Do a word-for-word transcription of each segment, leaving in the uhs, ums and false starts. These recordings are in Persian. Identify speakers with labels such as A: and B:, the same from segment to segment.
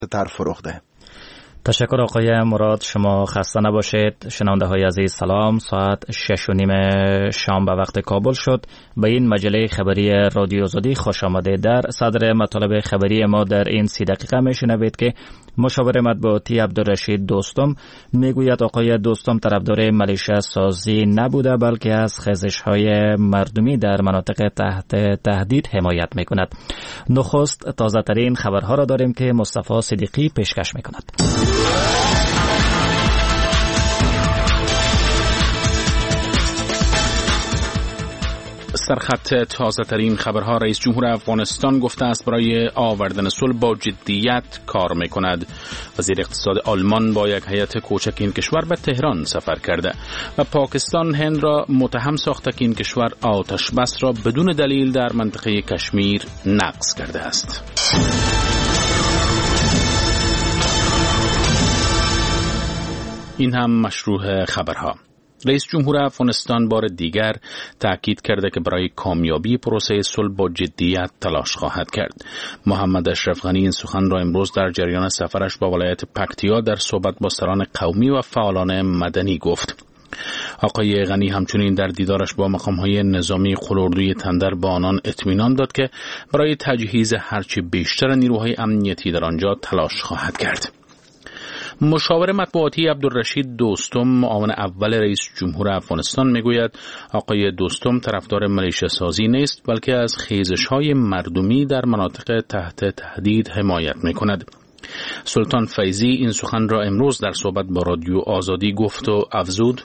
A: تر فروخته.
B: تشکر آقای مراد، شما خسته نباشید. شنونده های عزیز سلام، ساعت شش و نیم شام به وقت کابل شد. به این مجله خبری رادیو آزادی خوش آمده. در صدر مطالب خبری ما در این سی دقیقه میشنوید که مشاور مطبوعاتی عبدالرشید دوستم میگوید آقای دوستم طرفدار ملیشه سازی نبوده بلکه از خیزش های مردمی در مناطق تحت تهدید حمایت میکند. نخست تازه ترین خبرها را داریم که مصطفی صدیقی پیشکش میکند.
C: سرخط تازه ترین خبرها. رئیس جمهور افغانستان گفته است برای آوردن صلح با جدیت کار میکند. وزیر اقتصاد آلمان با یک هیئت کوچک این کشور به تهران سفر کرده و پاکستان هند را متهم ساخته که این کشور آتش بس را بدون دلیل در منطقه کشمیر نقض کرده است. این هم مشروع خبرها. رئیس جمهور افغانستان بار دیگر تاکید کرده که برای کامیابی پروسه صلح با جدیت تلاش خواهد کرد. محمد اشرف غنی این سخن را امروز در جریان سفرش به ولایت پکتیا در صحبت با سران قومی و فعالان مدنی گفت. آقای غنی همچنین در دیدارش با مقام‌های نظامی قلاردوی تندر با آنان اطمینان داد که برای تجهیز هرچی بیشتر نیروهای امنیتی در آنجا تلاش خواهد کرد. مشاور مطبوعاتی عبدالرشید دوستم معاون اول رئیس جمهور افغانستان میگوید آقای دوستم طرفدار ملیشه سازی نیست بلکه از خیزش‌های مردمی در مناطق تحت تهدید حمایت میکند. سلطان فیضی این سخن را امروز در صحبت با رادیو آزادی گفت و افزود: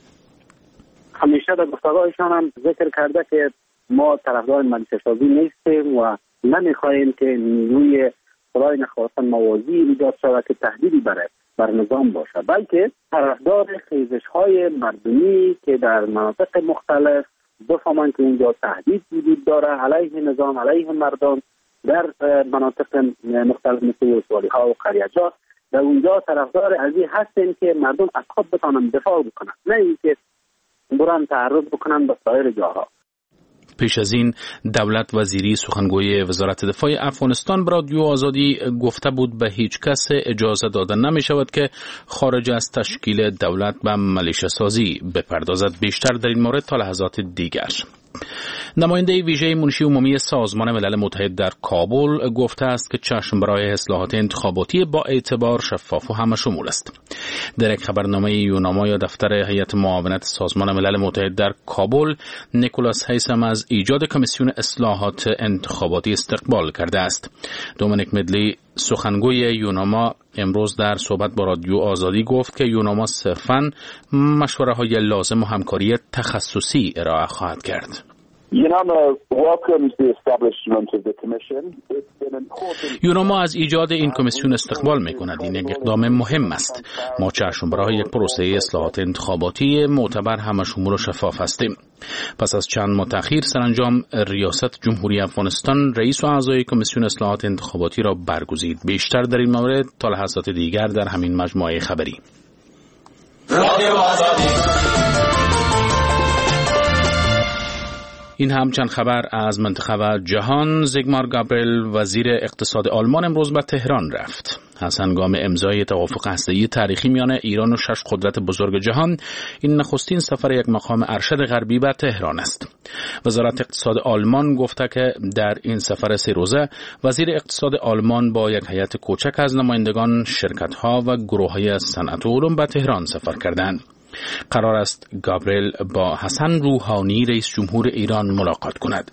D: همیشه در گفتگوهایشان هم ذکر کرده که ما طرفدار ملیشه سازی نیستیم و نمیخواهیم که نیروی خدای نخواستن موازی ایجاد شود که تهدیدی بره بر نظام باشه، بلکه طرفدار خیزش‌های مردمی که در مناطق مختلف بفهمند که اونجا تهدید وجود داره علیه نظام، علیه مردم در مناطق مختلف مثل ولسوالی‌ها و قریه‌جات، در اونجا طرفدار ازی هستیم که مردم از خود بتوانند دفاع بکنند، نه اینکه برن تعرض بکنند به سایر جاها.
C: پیش از این دولت وزیری سخنگوی وزارت دفاع افغانستان به رادیو آزادی گفته بود به هیچ کس اجازه داده نمی شود که خارج از تشکیل دولت به ملیشه سازی بپردازد. بیشتر در این مورد تا لحظات دیگر. نماینده ویژه منشی عمومی سازمان ملل متحد در کابل گفته است که چشم برای اصلاحات انتخاباتی با اعتبار، شفاف و همه‌شمول است. در یک خبرنامه یوناما یا دفتر هیئت معاونت سازمان ملل متحد در کابل، نیکولاس هیثم از ایجاد کمیسیون اصلاحات انتخاباتی استقبال کرده است. دومینیک مدلی سخنگوی یوناما امروز در صحبت با رادیو آزادی گفت که یوناما صرفاً مشوره‌های لازم و همکاری تخصصی ارائه خواهد کرد. یوناما از ایجاد این کمیسیون استقبال می‌کند. این یک اقدام مهم است. ما چشم برای یک پروسه اصلاحات انتخاباتی معتبر، همه‌شمول و شفاف هستیم. پس از چند ماه تأخیر سرانجام ریاست جمهوری افغانستان رئیس و اعضای کمیسیون اصلاحات انتخاباتی را برگزید. بیشتر در این مورد تا لحظات دیگر در همین مجموعه خبری. رادیو آزادی. این هم چند خبر از منطقه و جهان. زیگمار گابریل وزیر اقتصاد آلمان امروز به تهران رفت. از هنگام امضای توافق هسته‌ای تاریخی میان ایران و شش قدرت بزرگ جهان، این نخستین سفر یک مقام ارشد غربی به تهران است. وزارت اقتصاد آلمان گفته که در این سفر سه روزه وزیر اقتصاد آلمان با یک هیئت کوچک از نمایندگان شرکت‌ها و گروه‌های صنعت و علوم به تهران سفر کردند. قرار است گابریل با حسن روحانی رئیس جمهور ایران ملاقات کند.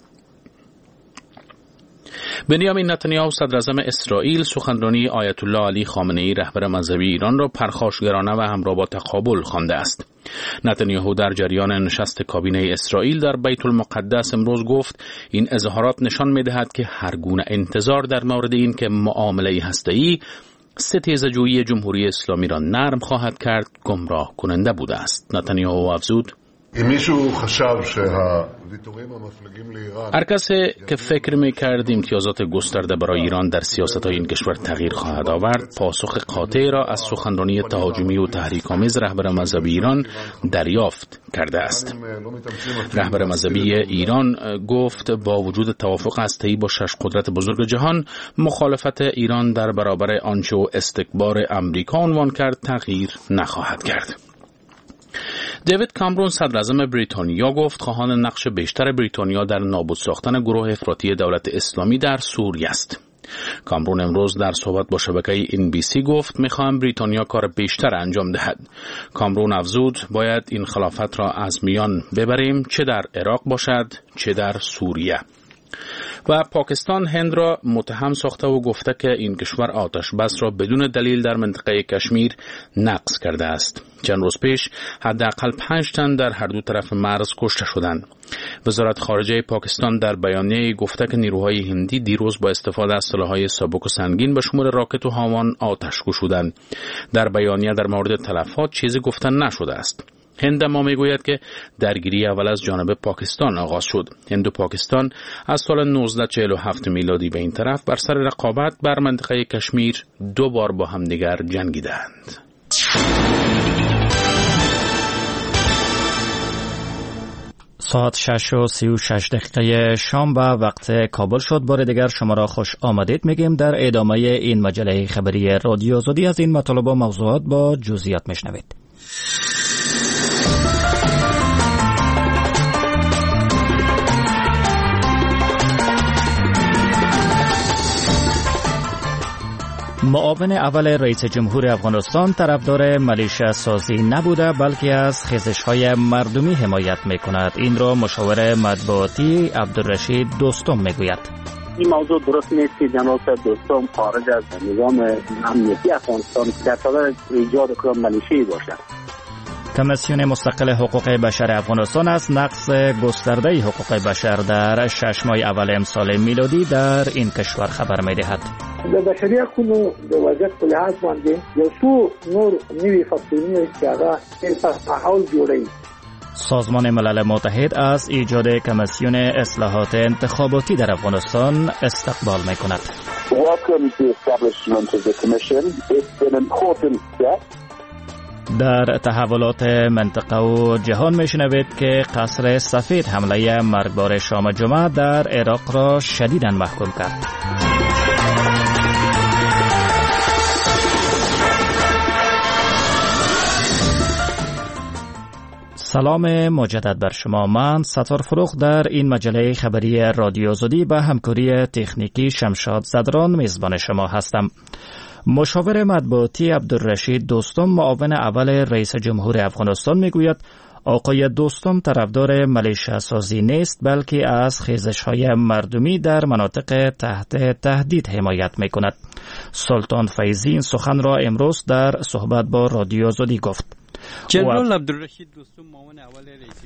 C: بنیامین نتانیاهو صدر اعظم اسرائیل سخنرانی آیت الله علی خامنه‌ای رهبر مذهبی ایران را پرخاشگرانه و همراه با تقابل خوانده است. نتانیاهو در جریان نشست کابینه اسرائیل در بیت المقدس امروز گفت این اظهارات نشان می‌دهد که هر گونه انتظار در مورد این که معامله هسته‌ای ستیزه‌جویی جمهوری اسلامی را نرم خواهد کرد گمراه کننده بوده است. نتانیاهو افزود: هر کسی که فکر می‌کرد امتیازات گسترده برای ایران در سیاست‌های این کشور تغییر خواهد آورد، پاسخ قاطع را از سخنرانی تهاجمی و تحریک‌آمیز رهبر مذهبی ایران دریافت کرده است. رهبر مذهبی ایران گفت با وجود توافق هسته‌ای با شش قدرت بزرگ جهان، مخالفت ایران در برابر آنچه و استکبار امریکا عنوان کرد تغییر نخواهد کرد. دیوید کامرون صدراعظم بریتانیا گفت خواهان نقش بیشتر بریتانیا در نابود ساختن گروه افراطی دولت اسلامی در سوریه است. کامرون امروز در صحبت با شبکه این بی سی گفت می‌خواهم بریتانیا کار بیشتر انجام دهد. کامرون افزود باید این خلافت را از میان ببریم، چه در عراق باشد چه در سوریه. و پاکستان هند را متهم ساخته و گفته که این کشور آتش بس را بدون دلیل در منطقه کشمیر نقض کرده است. چند روز پیش حداقل پنج تن در هر دو طرف مرز کشته شدند. وزارت خارجه پاکستان در بیانیه گفته که نیروهای هندی دیروز با استفاده از سلاح‌های سبک و سنگین به شمول راکت و هاوان آتش کشیدند. در بیانیه در مورد تلفات چیزی گفته نشده است. هند اما میگوید که درگیری اول از جانب پاکستان آغاز شد. هند و پاکستان از سال نوزده چهل و هفت میلادی به این طرف بر سر رقابت بر منطقه کشمیر دو بار با همدیگر جنگیدند.
B: ساعت شش و سی و شش دقیقه شام به وقت کابل شد. بار دیگر شما را خوش آمدید میگیم. در ادامه این مجله خبری رادیو آزادی از این مطالب و موضوعات با جزئیات میشنوید. معاون اول رئیس جمهور افغانستان طرفدار ملیشه سازی نبوده بلکه از خیزش‌های مردمی حمایت می‌کند. این را مشاور مطبوعاتی عبدالرشید دوستم میگوید.
D: این موضوع درست نیست که جناب دوستم خارج از نظام امنیتی افغانستان در صدد ایجاد کدام ملیشه‌ای باشد.
B: کمیسیون مستقل حقوق بشر افغانستان از نقض گسترده حقوق بشر در شش ماه اول امسال میلادی در این کشور خبر می‌دهد.
A: د بشري حقوقو د وضعیت په لحاظ باندې یو څو نور نوي فاکتورونه چې هغه تحول جوړوي.
B: سازمان ملل متحد از ایجاد کمیسیون اصلاحات انتخاباتی در افغانستان استقبال می‌کند. در تحولات منطقه و جهان میشنوید که قصر سفید حمله مرگبار شام جمعه در عراق را شدیداً محکوم کرد. سلام مجدد بر شما. من ستار فروخ در این مجله خبری رادیو آزادی به همکاری تکنیکی شمشاد زدران میزبان شما هستم. مشاور مطبوعاتی عبدالرشید دوستم معاون اول رئیس جمهور افغانستان میگوید آقای دوستم طرفدار ملیشه سازی نیست بلکه از خیزش‌های مردمی در مناطق تحت تهدید حمایت میکند. سلطان فیضی این سخن را امروز در صحبت با رادیو آزادی گفت.
E: جنرال عبدالرشید دوستم معاون اول رئیس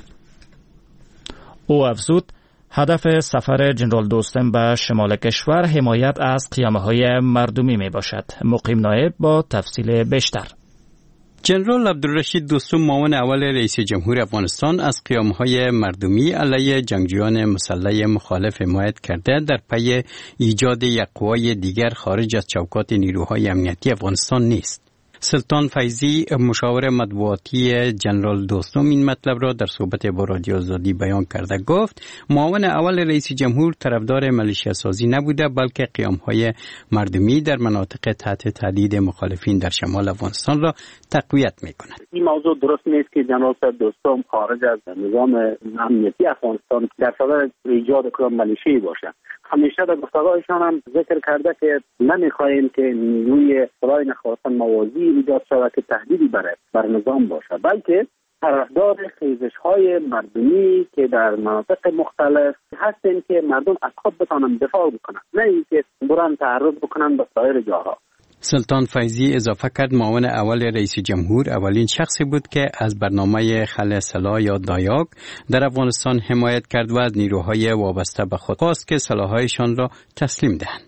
E: جمهور
B: او افزود هدف سفر جنرال دوستم به شمال کشور حمایت از قیامه‌های مردمی می باشد. مقیم نایب با تفصیل بیشتر.
E: جنرال عبدالرشید دوستم معاون اول رئیس جمهور افغانستان از قیام‌های مردمی علیه جنگجویان مسلح مخالف حمایت کرده در پی ایجاد یک قوای دیگر خارج از چوکات نیروهای امنیتی افغانستان نیست. سلطان فیضی مشاور مطبوعاتی جنرال دوستم این مطلب را در صحبت با رادیو آزادی بیان کرده. گفت معاون اول رئیس جمهور طرفدار ملیشه سازی نبوده بلکه قیام‌های مردمی در مناطق تحت تهدید مخالفین در شمال افغانستان را تقویت می‌کند.
D: این موضوع درست نیست که جنرال دوستم خارج از نظام امنیتی افغانستان در صدد ایجاد کدام ملیشه‌ای باشد. همیشه در گفتگوهایشان هم ذکر کرده که نمیخواهیم که نیروی سرای نخواستن موازی ایجاد شود که تهدیدی بر بر نظام باشد، بلکه طرفدار خیزش‌های مردمی که در مناطق مختلف هستند که مردم از خود بتوانند دفاع بکنند، نه اینکه برن تعرض بکنند به سایر جاها.
E: سلطان فیضی اضافه کرد معاون اول رئیس جمهور اولین شخصی بود که از برنامه خلع سلاح یا دایاک در افغانستان حمایت کرد و از نیروهای وابسته به خود خواست که سلاح‌هایشان را تسلیم دهند.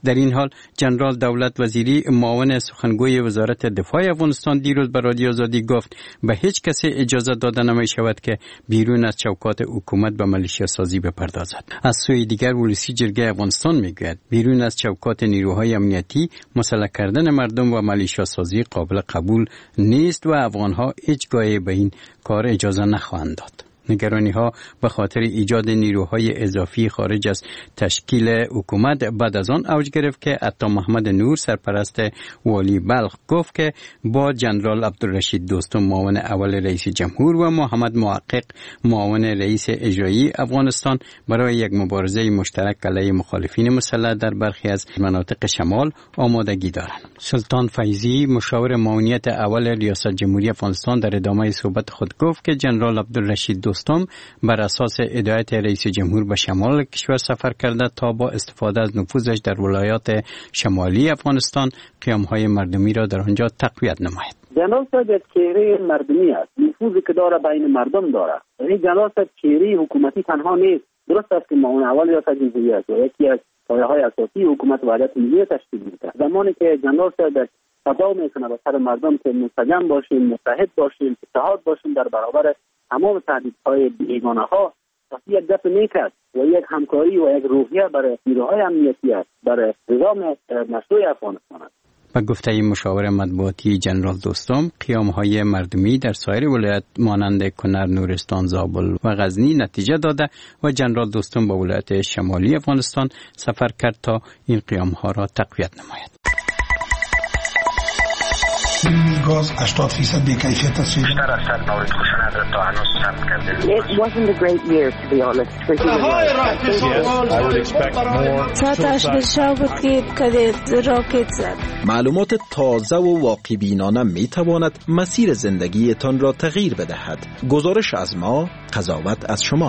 E: در این حال جنرال دولت وزیری معاون سخنگوی وزارت دفاع افغانستان دیروز به رادیو آزادی گفت به هیچ کسی اجازه داده نمی شود که بیرون از چوکات حکومت به ملیشیا سازی بپردازد. از سوی دیگر ولسی جرگه افغانستان میگوید بیرون از چوکات نیروهای امنیتی مسلح کردن مردم و ملیشیا سازی قابل قبول نیست و افغانها هیچگاه به این کار اجازه نخواهند داد. نگرانی ها به خاطر ایجاد نیروهای اضافی خارج از تشکیل حکومت بعد از آن اوج گرفت که عطا محمد نور سرپرست والی بلخ گفت که با جنرال عبدالرشید دوستم معاون اول رئیس جمهور و محمد محقق معاون رئیس اجرایی افغانستان برای یک مبارزه مشترک علیه مخالفین مسلح در برخی از مناطق شمال آمادگی دارند. سلطان فیضی مشاور معاونیت اول ریاست جمهوری افغانستان در ادامه صحبت خود گفت که جنرال عبدالرشید دوستم بر اساس هدایت رئیس جمهور به شمال کشور سفر کرده تا با استفاده از نفوذش در ولایات شمالی افغانستان قیام‌های مردمی را در آنجا تقویت نماید.
D: جنرال صاحب چهره مردمی است، نفوذی که داره بین مردم داره. یعنی جنرال صاحب چهره حکومتی تنها نیست. درست است که معاون اول ریاست جمهوری است و یکی از پایه‌های اساسی حکومت وحدت ملی تشکیل می‌دهد. زمانی که جنرال صاحب تبع میکنه به سر مردم که منسجم باشیم، متحد باشیم، اتحاد باشیم در برابر تمام تهدیدهای بیگانه‌ها، وقتی یک دفع نیک است و یک همکاری و یک روحیه برای نیروهای امنیتی است، برای نظام مشروع افغانستان است.
E: با گفته مشاور مطبوعاتی جنرال دوستم، قیام‌های مردمی در سایر ولایت مانند کنر، نورستان، زابل و غزنی نتیجه داده و جنرال دوستم به ولایت شمالی افغانستان سفر کرد تا این قیام‌ها را تقویت نماید.
F: گاز هشتاد درصد بی‌کیفیت است.
G: بیشتر از صد مورد خشونت را تا هنوز ثبت کرده.
H: It wasn't a great year to be honest for human rights.
I: ساعتش بشا بود که کده راکت زد.
J: معلومات تازه و واقع بینانه می تواند مسیر زندگیتان را تغییر بدهد. گزارش از ما، قضاوت از شما.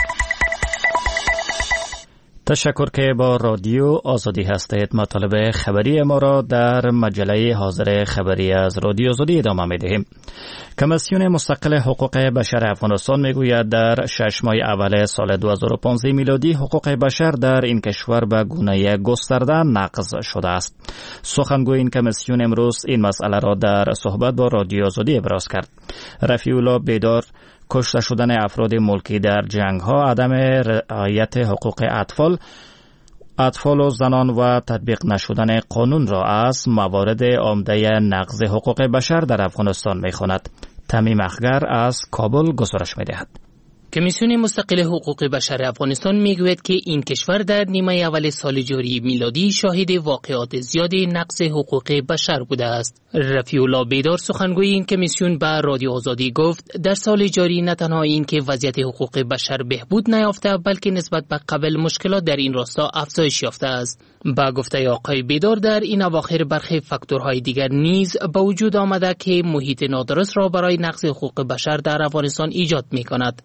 B: تشکر که با رادیو آزادی هستید. مطالب خبری ما را در مجله حاضر خبری از رادیو آزادی ادامه می دهیم. کمیسیون مستقل حقوق بشر افغانستان می گوید در شش ماه اول سال دو هزار و پانزده میلادی حقوق بشر در این کشور به گونه گسترده نقض شده است. سخنگوی این کمیسیون امروز این مسئله را در صحبت با رادیو آزادی ابراز کرد. رفیع الله بیدار کشته شدن افراد ملکی در جنگ ها، عدم رعایت حقوق اطفال اطفال و زنان و تطبیق نشدن قانون را از موارد عمده نقض حقوق بشر در افغانستان می خواند. تمیم اخگر از کابل گزارش می دهد.
K: کمیسیون مستقل حقوق بشر افغانستان میگوید که این کشور در نیمه اول سال جاری میلادی شاهد واقعات زیاد نقض حقوق بشر بوده است. رفیع الله بیدار سخنگوی این کمیسیون به رادیو آزادی گفت در سال جاری نه تنها این که وضعیت حقوق بشر بهبود نیافته بلکه نسبت به قبل مشکلات در این راستا افزایش یافته است. با گفته آقای بیدار در این اواخر برخی فاکتورهای دیگر نیز به وجود آمده که محیط نادرست را برای نقض حقوق بشر در افغانستان ایجاد می‌کند.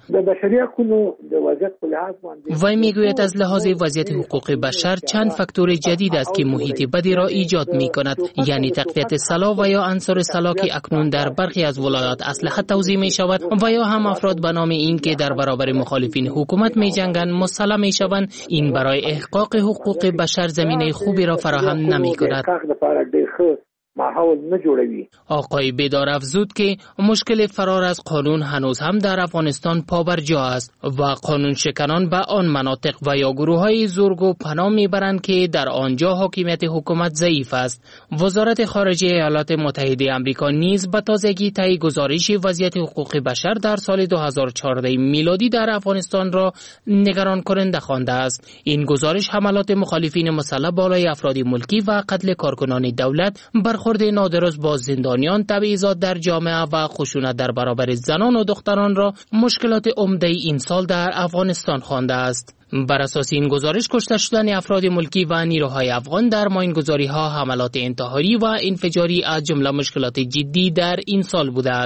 K: وی میگوید از لحاظ وضعیت حقوق بشر چند فاکتور جدید است که محیط بدی را ایجاد می‌کند، یعنی تقویت سلاح و یا انصار سلاح که اکنون در برخی از ولایات اسلحه توزیع می‌شود و یا هم افراد به نام این که در برابر مخالفین حکومت می‌جنگند مسلح می‌شوند. این برای احقاق حقوق بشر زمینه خوبی را فراهم نمی‌کند. آقای بیدار افزود که مشکل فرار از قانون هنوز هم در افغانستان پابرجا است و قانون شکنان به آن مناطق و یا گروه های زورگو پناه میبرند که در آنجا حاکمیت حکومت ضعیف است. وزارت خارجه ایالات متحده آمریکا نیز به تازگی طی گزارش وضعیت حقوق بشر در سال دو هزار و چهارده میلادی در افغانستان را نگران کننده خوانده است. این گزارش حملات مخالفین مسلح بالای افراد ملکی و قتل کارکنان دولت، برخورد نادرست با زندانیان، تبعیضات در جامعه و خشونت در برابر زنان و دختران را مشکلات عمده این سال در افغانستان خوانده است. بر اساس این گزارش کشته شدن افراد ملکی و نیروهای افغان در ماینگذاری‌ها، حملات انتحاری و انفجاری از جمله مشکلات جدی در این سال بوده است.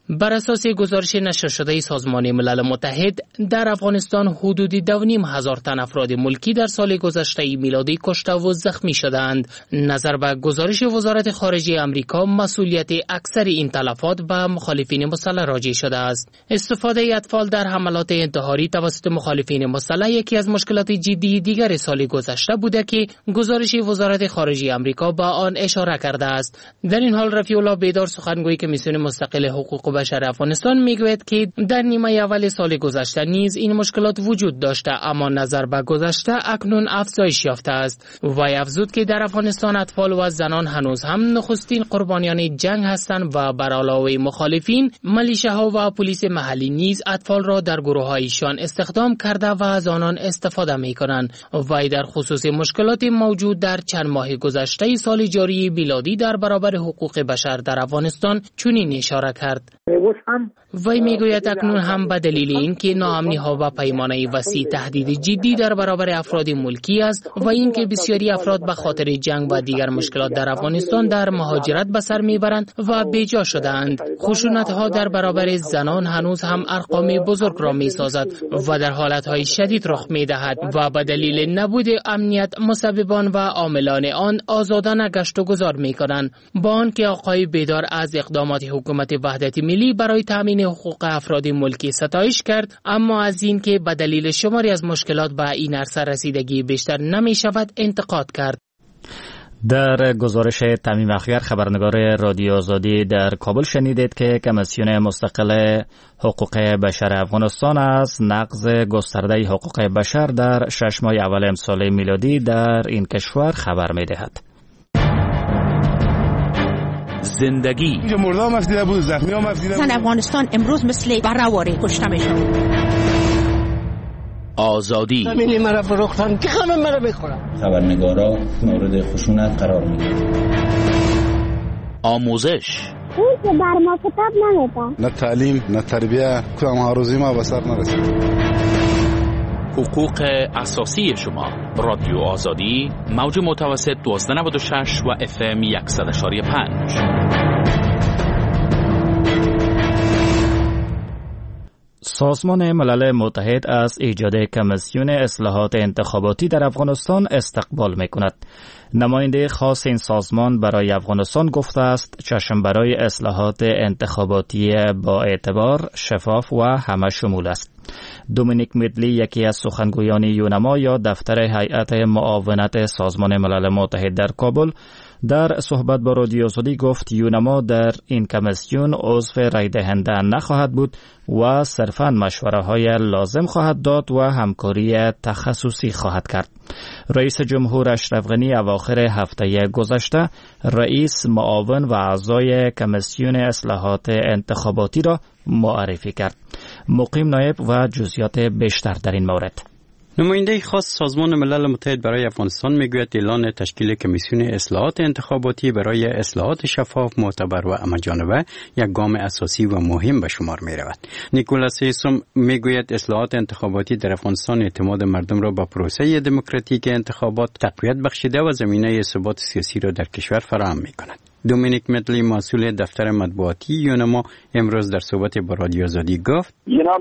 K: بر اساس گزارش نشر شده سازمان ملل متحد در افغانستان حدود دو و نیم هزار تن افراد ملکی در سال گذشته میلادی کشته و زخمی شدند. نظر به گزارش وزارت خارجه آمریکا، مسئولیت اکثر این تلفات به مخالفین مسلح راجع شده است. استفاده اطفال در حملات انتحاری توسط مخالفین مسلح یکی از مشکلات جدی دیگر سال گذشته بوده که گزارش وزارت خارجه آمریکا با آن اشاره کرده است. در این حال رفیع الله بیدار، سخنگوی کمیسیون مستقل حقوق بشر افغانستان، میگوید که در نیمه اول سال گذشته نیز این مشکلات وجود داشته، اما نظر به گذشته اکنون افزایش یافته است. وی افزود که در افغانستان اطفال و زنان هنوز هم نخستین قربانیان جنگ هستند و بر علاوه مخالفین، ملیشه‌ها و پلیس محلی نیز اطفال را در گروه‌هایشان استخدام کرده و از آنان استفاده می‌کنند. وی در خصوص مشکلات موجود در چند ماه گذشته سال جاری میلادی در برابر حقوق بشر در افغانستان چنین اشاره کرد. وی میگوید اکنون هم به دلیل اینکه ناامنی‌ها و پیمانه وسیع تهدید جدی در برابر افراد ملکی است و اینکه بسیاری افراد به خاطر جنگ و دیگر مشکلات در افغانستان در مهاجرت به سر میبرند و بیجا شده‌اند، خشونت‌ها در برابر زنان هنوز هم ارقام بزرگ را میسازد و در حالت‌های شدید رخ میدهد و به دلیل نبود امنیت مسببان و عاملان آن آزادانه گشت و گذار میکنند. با آنکه آقای بیدار از اقدامات حکومت وحدت ملی برای تامین حقوق افراد ملکی ستایش کرد، اما از این که به دلیل شماری از مشکلات به این عرصه رسیدگی بیشتر نمی شود انتقاد کرد.
B: در گزارش تمیم اخیر، خبرنگار رادیو آزادی در کابل شنیدید که کمیسیون مستقل حقوق بشر افغانستان از نقض گسترده حقوق بشر در شش ماه اول امسال میلادی در این کشور خبر می دهد.
L: زندگی
M: مردم مفدیده بود، زخمی ها مفدیده بود.
N: زن افغانستان امروز مثل برنواره کشته می شود.
L: آزادی
O: زمینی مرا فروختن که همه مرا بخورن.
P: خبرنگارا مورد خشونت قرار میگیرن.
L: آموزش
Q: اون که بر ما کتاب نمیده.
M: نه تعلیم نه تربیه، کدام هاروزی ما به سر نرسید.
L: حقوق اساسی شما. رادیو آزادی، موج متوسط دویست و نود و شش و اف ام صد و پنج.
B: سازمان ملل متحد از ایجاد کمیسیون اصلاحات انتخاباتی در افغانستان استقبال می‌کند. نماینده خاص این سازمان برای افغانستان گفته است چشم برای اصلاحات انتخاباتی با اعتبار، شفاف و همه شمول است. دومینیک میدلی، یکی از سخنگویان یونما یا دفتر هیئت معاونت سازمان ملل متحد در کابل، در صحبت با رادیو آزادی گفت یونما در این کمیسیون عضو رای دهنده نخواهد بود و صرفاً مشوره های لازم خواهد داد و همکاری تخصصی خواهد کرد. رئیس جمهور اشرف غنی اواخر هفته گذشته رئیس معاون و اعضای کمیسیون اصلاحات انتخاباتی را معرفی کرد. مقیم نایب و جزئیات بیشتر در این مورد.
E: نماینده خاص سازمان ملل متحد برای افغانستان میگوید اعلان تشکیل کمیسیون اصلاحات انتخاباتی برای اصلاحات شفاف، معتبر و همه‌جانبه یک گام اساسی و مهم به شمار می رود. نیکولاس هیسوم میگوید اصلاحات انتخاباتی در افغانستان اعتماد مردم را به پروسه دموکراتیک انتخابات تقویت بخشیده و زمینه ثبات سیاسی را در کشور فراهم می کند. دومینیک میدلی، مسئول دفتر مطبوعاتی یونما، امروز در صحبت با رادیو آزادی گفت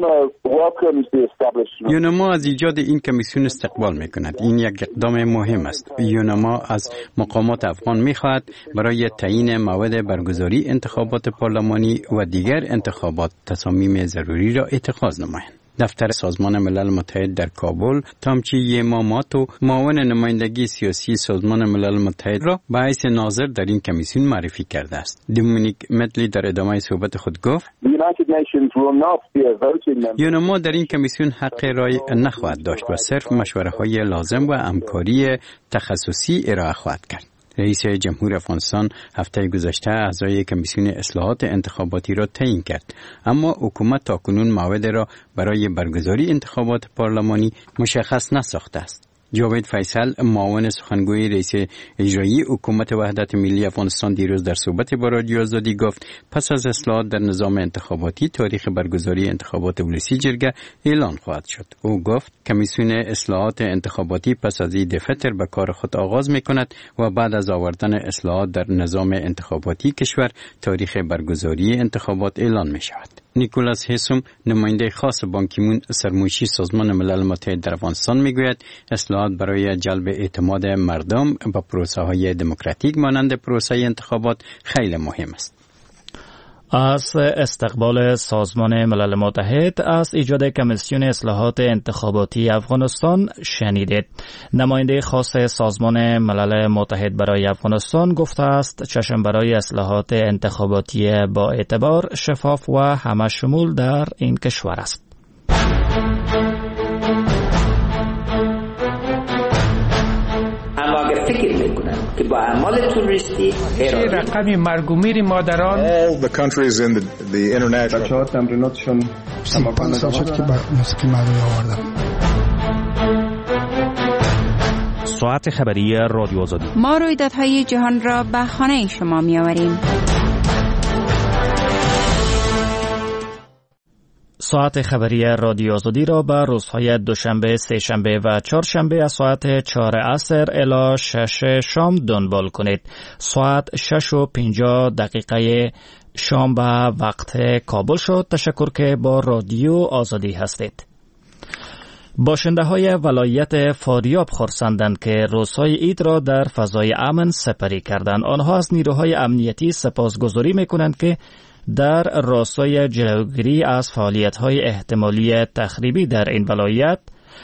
E: یونما از ایجاد این کمیسیون استقبال می کند. این یک اقدام مهم است. یونما از مقامات افغان می خواهد برای تعیین موعد برگزاری انتخابات پارلمانی و دیگر انتخابات تصامیم ضروری را اتخاذ نمایند. دفتر سازمان ملل متحد در کابل تامچی یماماتو، معاون نمایندگی سیاسی سازمان ملل متحد را به حیث ناظر در این کمیسیون معرفی کرده است. دومینیک مدلی در ادامه صحبت خود گفت یونما در این کمیسیون حق رای نخواهد داشت و صرف مشوره های لازم و همکاری تخصصی ارائه خواهد کرد. رئیس جمهور افغانستان هفته گذشته اعضای کمیسیون اصلاحات انتخاباتی را تعیین کرد، اما حکومت تاکنون موعد را برای برگزاری انتخابات پارلمانی مشخص نساخته است. جاوید فیصل معاون سخنگوی رئیس اجرایی حکومت وحدت ملی افغانستان دیروز در صحبت با رادیو آزادی گفت پس از اصلاحات در نظام انتخاباتی تاریخ برگزاری انتخابات ولسی جرگه اعلان خواهد شد. او گفت کمیسیون اصلاحات انتخاباتی پس از عید فطر به کار خود آغاز می‌کند و بعد از آوردن اصلاحات در نظام انتخاباتی کشور تاریخ برگزاری انتخابات اعلان می‌شود. نیکولاس هیسوم نماینده خاص بان کی مون سرمایشی سازمان ملل متحد در افغانستان میگوید اصلاحات برای جلب اعتماد مردم به پروسه‌های دموکراتیک مانند پروسه انتخابات خیلی مهم است.
B: از استقبال سازمان ملل متحد از ایجاد کمیسیون اصلاحات انتخاباتی افغانستان شنیدید. نماینده خاص سازمان ملل متحد برای افغانستان گفته است چشم برای اصلاحات انتخاباتی با اعتبار، شفاف و همه شمول در این کشور است.
R: فکر میکنن که با اعمال توریستی
S: رقمی مرگ و میر مادران
T: all the countries in the, the international
M: بچه‌ها تمریناتشون
F: پنج سال شد که موسیقی مردمی آوردم.
L: ساعت خبری رادیو آزادی.
N: ما رویدادهای جهان را به خانه شما می‌آوریم.
B: ساعت خبری رادیو آزادی را به روزهای دوشنبه، سه‌شنبه و چهارشنبه از ساعت چهار عصر الی شش شام دنبال کنید. ساعت شش و پنجاه دقیقه شام به وقت کابل شد. تشکر که با رادیو آزادی هستید. باشنده های ولایت فاریاب خرسندند که روزهای عید را در فضای امن سپری کردند. آنها از نیروهای امنیتی سپاسگزاری می‌کنند که در راستای جلوگیری از فعالیت‌های احتمالی تخریبی در این ولایت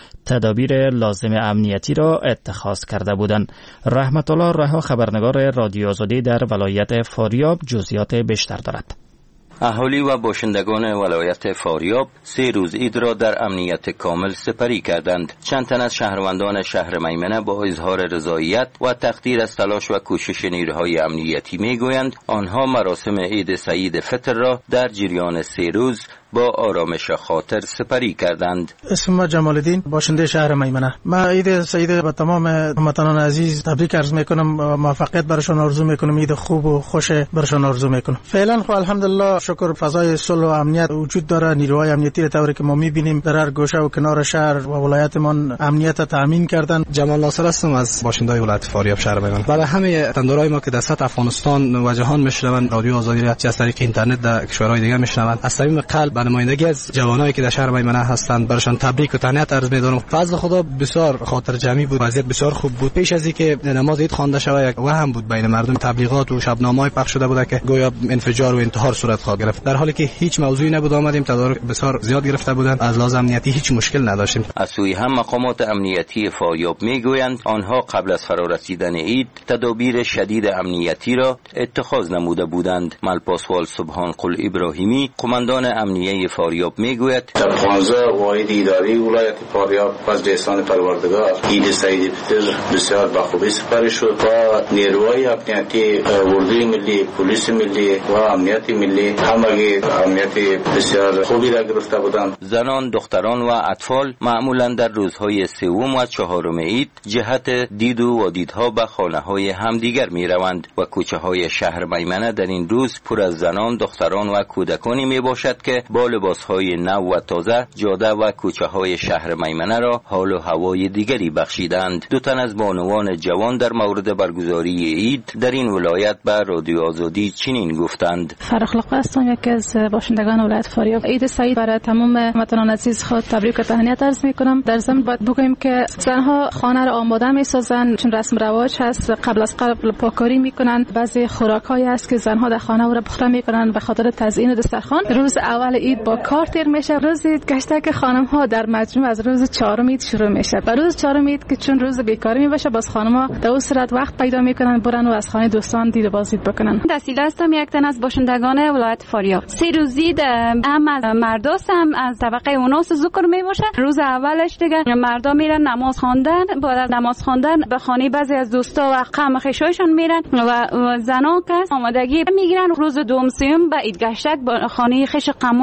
B: تدابیر لازم امنیتی را اتخاذ کرده بودند. رحمت الله رها خبرنگار رادیو آزادی در ولایت فاریاب جزئیات بیشتر دارد.
U: اهالی و باشندگان ولایت فاریاب سه روز عید را در امنیت کامل سپری کردند. چند تن از شهروندان شهر میمنه با اظهار رضایت و تقدیر از تلاش و کوشش نیروهای امنیتی میگویند آنها مراسم عید سعید فطر را در جریان سه روز با آرامش خاطر سپری کردند.
V: اسم ما جمال الدین، باشنده شهر میمنه. من عید سعید به تمام هموطنان عزیز تبریک عرض میکنم، موفقیت برشان آرزو میکنم، عید خوب و خوش برشان آرزو میکنم. فعلا خب الحمدلله شکر فضای صلح و امنیت وجود داره. نیروهای امنیتی طوری که ما میبینیم در هر گوشه و کنار شهر و ولایتمان امنیت تامین کردن.
W: جمال ناصر هستم از باشندای ولایت فاریاب شهر میمنه. برای همه تندرهای ما که در سطح افغانستان و جهان میشنون رادیو آزادی را از طریق اینترنت در کشورهای دیگه میشنون، از صمیم قلب نمایندگی از جوانایی که در شهر میمنه هستند برشان تبریک و تهنیت عرض می‌دارم. فضل خدا بسیار خاطر جمعی بود، وضعیت بسیار خوب بود. پیش از اینکه نماز عید خوانده شود یک وهم بود بین مردم، تبلیغات و شبنامه‌های پخش شده بود که گویا انفجار و انتحار صورت خواهد گرفت، در حالی که هیچ موضوعی نبود. آمدیم تدارک بسیار زیاد گرفته بودند، از لحاظ امنیتی هیچ مشکل نداشتیم.
U: از سوی هم مقامات امنیتی فاریاب میگویند آنها قبل از فرارسیدن عید تدابیر شدید امنیتی را اتخاذ نموده بودند. ملپاسوال سبحان قل ابراهیمی قماندان امنیه فاریاب میگوید
P: در پانزده واحد اداری ولایت فاریاب از لسان پروردگار عید سعید فطر بسیار با خوبی سپری شد و نیروهای امنیتی اردوی ملی، پلیس ملی و امنیت ملی همگی امنیت بسیار خوبی را گرفته بودند.
U: زنان، دختران و اطفال معمولا در روزهای سوم و چهارم عید جهت دید و وادیدها به خانه‌های همدیگر میروند و کوچه‌های شهر میمنه در این روز پر از زنان، دختران و کودکانی میباشد که با لباس‌های نو و تازه جاده و کوچه‌های شهر میمنه را حال و هوای دیگری بخشیدند. دو تن از بانوان جوان در مورد برگزاری عید در این ولایت به رادیو آزادی چنین گفتند:
X: فرخ هستم، یکی از باشندگان ولایت فاریاب. عید سعید برای تمام هموطنان عزیز خود تبریک و تهنیت عرض می‌کنم. در ضمن باید بگویم که زنها خانه را آماده می‌سازند، چون رسم رواج هست، قبل از قبل پاکاری می‌کنند. بعضی خوراک‌هایی است که زنها در خانه او را پخته می‌کنند به خاطر تزیین دسترخوان. روز اول عید با کار تیر میشه. روز عید گشته که خانم‌ها در مجموع از روز چهارم عید شروع میشه. و روز چهارم عید که چون روز بیکاری میباشه، باز خانم‌ها در اون صورت وقت پیدا میکنن برن و از خانه دوستان دید و بازدید بکنن.
Y: دسیله هستم، یک تن از باشندگان ولایت فاریاب. سه روز عید هم از مرداست هم از طبقه اوناس ذکر میباشه. روز اولش دیگه مردا میرن نماز خواندن، بعد از نماز خواندن به خانه بعضی از دوستا و قوم خویشایشون میرن و زنا که آمادگی میگیرن. روز دوم سوم به عید گشتک به خانه خویش قماش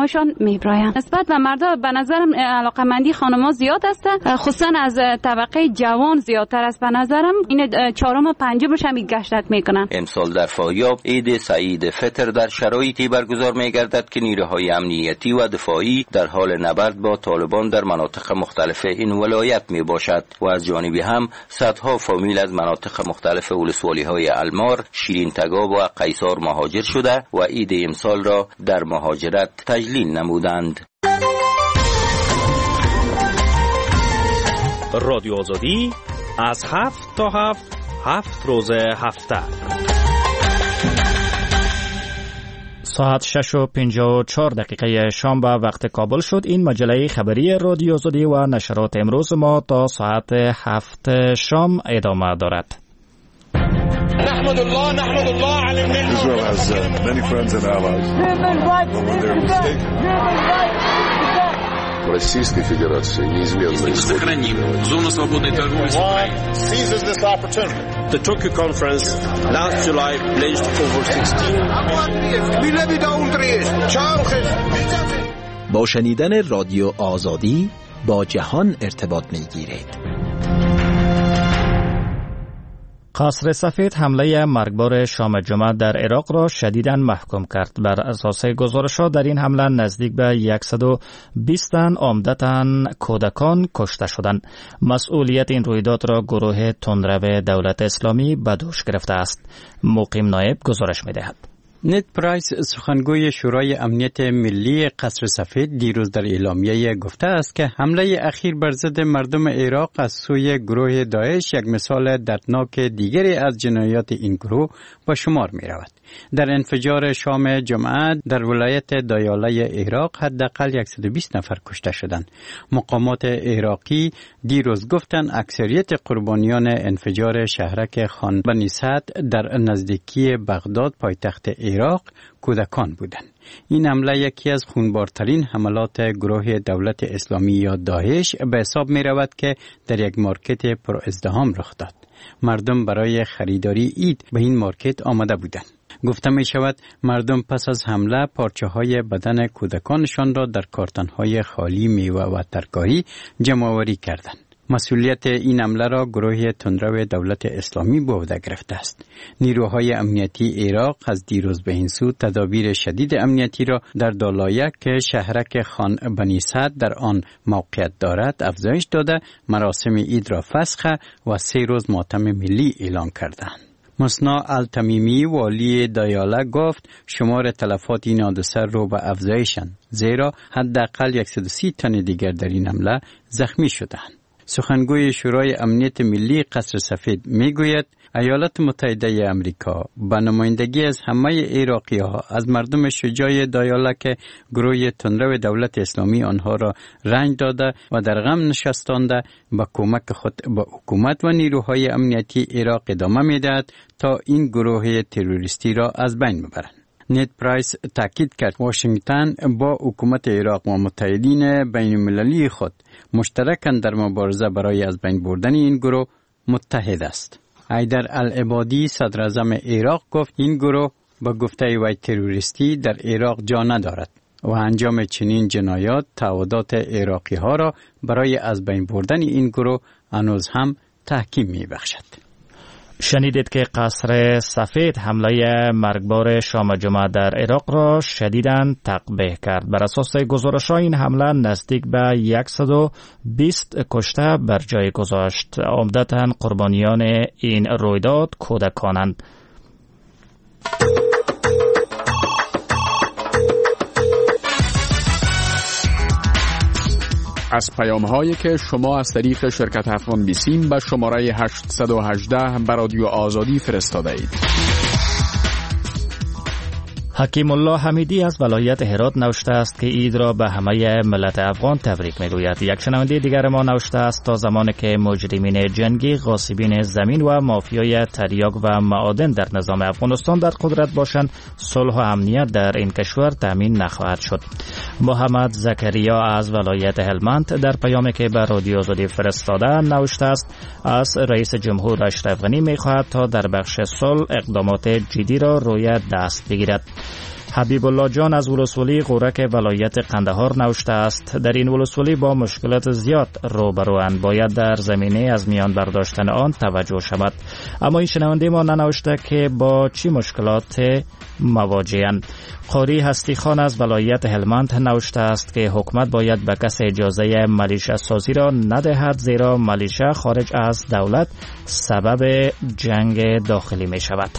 Y: خوشان میبراین. نسبت به مردا به نظرم علاقمندی خانم‌ها زیاد است، خصوصا از طبقه جوان زیادتر است. به نظرم این چهارم و پنجمش هم گشتک میکنن.
U: امسال در فاریاب عید سعید فطر در شرایطی برگزار میگردد که نیروهای امنیتی و دفاعی در حال نبرد با طالبان در مناطق مختلف این ولایت می باشد و از جانبی هم صدها فامیل از مناطق مختلف ولسوالی‌های المار، شیرین تگاب و قیصار مهاجر شده و عید امسال را در مهاجرت تجلیل نمودند.
B: رادیو آزادی از هفت تا هفت هفت روز هفته ساعت شش و پنجاه و چهار دقیقه شام به وقت کابل شد. این مجله خبری رادیو آزادی و نشرات امروز ما تا ساعت هفت شام ادامه دارد.
A: نحمد الله نحمد الله على النعمة.
T: Israel has uh, many friends and allies.
C: Российской Федерации неизменно
L: сохраним зону свободной торговли.
A: Seizes this opportunity.
D: The Tokyo conference last July pledged over sixteen.
J: با شنیدن رادیو آزادی با جهان ارتباط می‌گیرید.
B: قصر سفید حمله مرگبار شام جمعه در عراق را شدیداً محکوم کرد. بر اساس گزارش‌ها در این حمله نزدیک به صد و بیست تن عمدتاً کودکان کشته شدند. مسئولیت این رویداد را گروه تندرو دولت اسلامی به دوش گرفته است. مقیم نایب گزارش می‌دهد.
E: نت پرایس سخنگوی شورای امنیت ملی قصر سفید دیروز در اعلامیه گفته است که حمله اخیر بر ضد مردم عراق از سوی گروه داعش یک مثال دردناک دیگری از جنایات این گروه به شمار می رود. در انفجار شام جمعه در ولایت دایاله عراق حداقل صد و بیست نفر کشته شدند. مقامات عراقی دیروز گفتند اکثریت قربانیان انفجار شهرک خان بنی سعد در نزدیکی بغداد پایتخت عراق کودکان بودند. این حمله یکی از خونبارترین حملات گروه دولت اسلامی یا داعش به حساب می رود که در یک مارکت پر ازدحام رخ داد. مردم برای خریداری عید به این مارکت آمده بودند. گفته می شود مردم پس از حمله پارچه های بدن کودکانشان را در کارتن های خالی میوه و ترکاری جمع آوری کردند. مسئولیت این حمله را گروه تندرو دولت اسلامی به عهده گرفته است. نیروهای امنیتی عراق از دیروز به این سو تدابیر شدید امنیتی را در دالایه که شهرک خان بنی سعد در آن موقعیت دارد افزایش داده، مراسم عید را فسخ و سه روز ماتم ملی اعلان کردند. مصنا التمیمی والی دایاله گفت شمار تلفات این حادثه رو به افزایشند، زیرا حداقل صد و سی تن دیگر در این حمله زخمی شدند. سخنگوی شورای امنیت ملی قصر سفید میگوید ایالات متحده امریکا به نمایندگی از همه عراقی ها از مردم شجاع دایاله که گروه تندرو دولت اسلامی آنها را رنج داده و در غم نشستانده به کمک خود به حکومت و نیروهای امنیتی عراق ادامه میدهد تا این گروه تروریستی را از بین ببرند. نت پرایس تاکید کرد واشنگتن با حکومت عراق و متحدین بین المللی خود مشترکاً در مبارزه برای از بین بردن این گروه متحد است. حیدر العبادی صدر اعظم عراق گفت این گروه با گفته وی تروریستی در عراق جا ندارد و انجام چنین جنایات تعهدات عراقی ها را برای از بین بردن این گروه هنوز هم تحکیم می بخشد.
B: شنیدید که قصر سفید حمله مرگبار شام جمعه در عراق را شدیداً تقبیح کرد. بر اساس گزارش‌ها این حمله نزدیک به صد و بیست کشته بر جای گذاشت. عمدتاً قربانیان این رویداد کودکانند.
L: از پیام هایی که شما از طریق شرکت افغان بیسیم به شماره هشت یک هشت به رادیو آزادی فرستاده اید.
B: حکیم الله حمیدی از ولایت هرات نوشته است که عید را به همه ملت افغان تبریک میگوید. یک شنونده دیگر ما نوشته است تا زمانی که مجرمین جنگی، غاصبین زمین و مافیای تریاک و معادن در نظام افغانستان در قدرت باشند، صلح و امنیت در این کشور تامین نخواهد شد. محمد زکریا از ولایت هلمند در پیامی که به رادیو آزادی فرستاده نوشته است از رئیس جمهور اشرف غنی میخواهد تا در بخش صلح اقدامات جدی را روی دست بگیرد. حبیب الله جان از ولسوالی غورک ولایت قندهار نوشته است: در این ولسوالی با مشکلات زیاد روبروند، باید در زمینه از میان برداشتن آن توجه شود. اما این شنونده ما ننوشته که با چی مشکلات مواجهند. قاری هستی خان از ولایت هلمند نوشته است که حکومت باید به کس اجازه ملیشه سازی را ندهد، زیرا ملیشه خارج از دولت سبب جنگ داخلی می شود.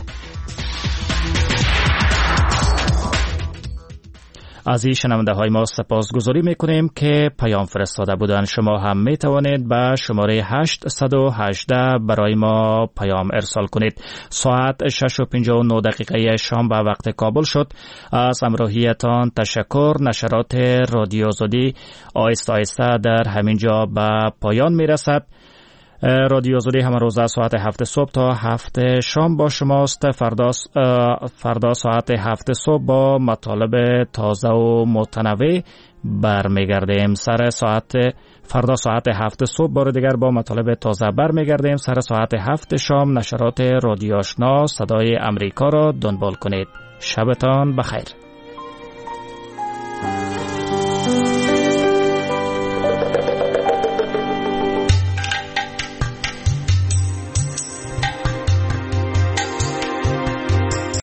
B: از این شنونده های ما سپاس گذاری می کنیم که پیام فرستاده بودند. شما هم می توانید به شماره هشت یک هشت برای ما پیام ارسال کنید. ساعت شش و پنجاه و نه دقیقه شام به وقت کابل شد. از همراهیتان تشکر. نشرات رادیو آزادی آهسته آهسته در همین جا به پایان می رسد. رادیو آزادی همه روز ساعت هفت صبح تا هفت شام با شماست. فردا فردا ساعت هفت صبح با مطالب تازه و متنوع برمیگردیم. سر ساعت فردا ساعت هفت صبح بار دیگر با مطالب تازه برمیگردیم. سر ساعت هفت شام نشرات رادیو آشنا صدای امریکا را دنبال کنید. شبتان بخیر.